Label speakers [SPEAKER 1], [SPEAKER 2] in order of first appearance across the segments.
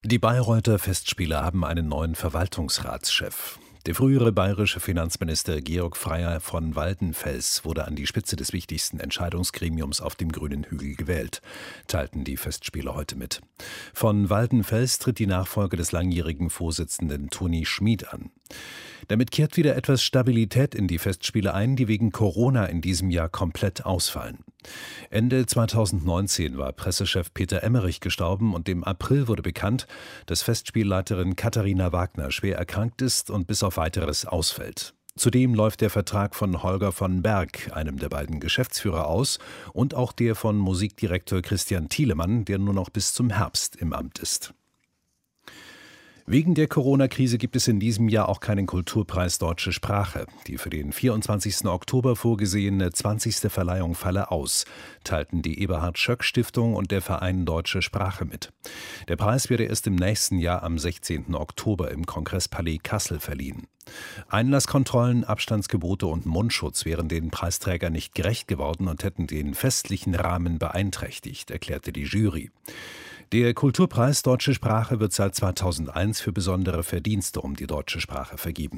[SPEAKER 1] Die Bayreuther Festspiele haben einen neuen Verwaltungsratschef. Der frühere bayerische Finanzminister Georg Freier von Waldenfels wurde an die Spitze des wichtigsten Entscheidungsgremiums auf dem grünen Hügel gewählt, teilten die Festspiele heute mit. Von Waldenfels tritt die Nachfolge des langjährigen Vorsitzenden Toni Schmid an. Damit kehrt wieder etwas Stabilität in die Festspiele ein, die wegen Corona in diesem Jahr komplett ausfallen. Ende 2019 war Pressechef Peter Emmerich gestorben und im April wurde bekannt, dass Festspielleiterin Katharina Wagner schwer erkrankt ist und bis auf Weiteres ausfällt. Zudem läuft der Vertrag von Holger von Berg, einem der beiden Geschäftsführer, aus und auch der von Musikdirektor Christian Thielemann, der nur noch bis zum Herbst im Amt ist. Wegen der Corona-Krise gibt es in diesem Jahr auch keinen Kulturpreis Deutsche Sprache. Die für den 24. Oktober vorgesehene 20. Verleihung falle aus, teilten die Eberhard-Schöck-Stiftung und der Verein Deutsche Sprache mit. Der Preis werde erst im nächsten Jahr am 16. Oktober im Kongresspalais Kassel verliehen. Einlasskontrollen, Abstandsgebote und Mundschutz wären den Preisträgern nicht gerecht geworden und hätten den festlichen Rahmen beeinträchtigt, erklärte die Jury. Der Kulturpreis Deutsche Sprache wird seit 2001 für besondere Verdienste um die deutsche Sprache vergeben.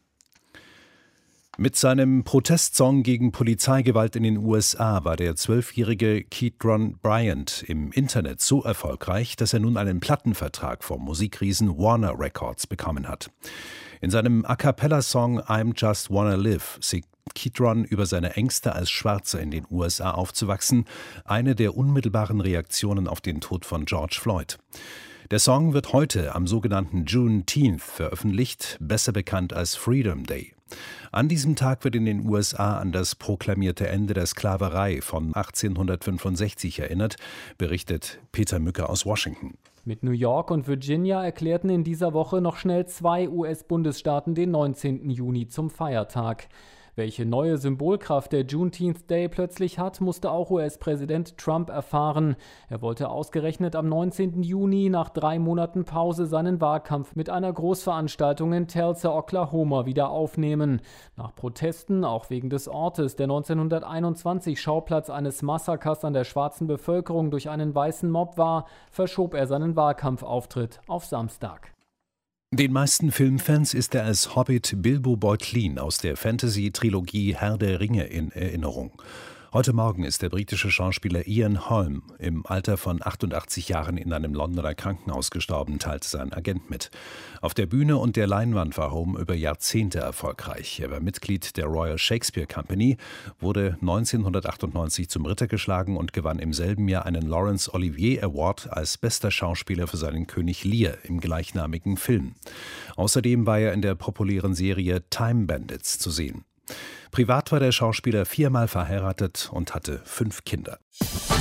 [SPEAKER 1] Mit seinem Protestsong gegen Polizeigewalt in den USA war der 12-jährige Keatron Bryant im Internet so erfolgreich, dass er nun einen Plattenvertrag vom Musikriesen Warner Records bekommen hat. In seinem A-cappella-Song I'm Just Wanna Live singt Keatron über seine Ängste, als Schwarzer in den USA aufzuwachsen, eine der unmittelbaren Reaktionen auf den Tod von George Floyd. Der Song wird heute am sogenannten Juneteenth veröffentlicht, besser bekannt als Freedom Day. An diesem Tag wird in den USA an das proklamierte Ende der Sklaverei von 1865 erinnert, berichtet Peter Mücke aus Washington.
[SPEAKER 2] Mit New York und Virginia erklärten in dieser Woche noch schnell 2 US-Bundesstaaten den 19. Juni zum Feiertag. Welche neue Symbolkraft der Juneteenth Day plötzlich hat, musste auch US-Präsident Trump erfahren. Er wollte ausgerechnet am 19. Juni nach 3 Monaten Pause seinen Wahlkampf mit einer Großveranstaltung in Tulsa, Oklahoma wieder aufnehmen. Nach Protesten, auch wegen des Ortes, der 1921 Schauplatz eines Massakers an der schwarzen Bevölkerung durch einen weißen Mob war, verschob er seinen Wahlkampfauftritt auf Samstag.
[SPEAKER 1] Den meisten Filmfans ist er als Hobbit Bilbo Beutlin aus der Fantasy-Trilogie Herr der Ringe in Erinnerung. Heute Morgen ist der britische Schauspieler Ian Holm im Alter von 88 Jahren in einem Londoner Krankenhaus gestorben, teilte sein Agent mit. Auf der Bühne und der Leinwand war Holm über Jahrzehnte erfolgreich. Er war Mitglied der Royal Shakespeare Company, wurde 1998 zum Ritter geschlagen und gewann im selben Jahr einen Laurence Olivier Award als bester Schauspieler für seinen König Lear im gleichnamigen Film. Außerdem war er in der populären Serie Time Bandits zu sehen. Privat war der Schauspieler 4-mal verheiratet und hatte 5 Kinder.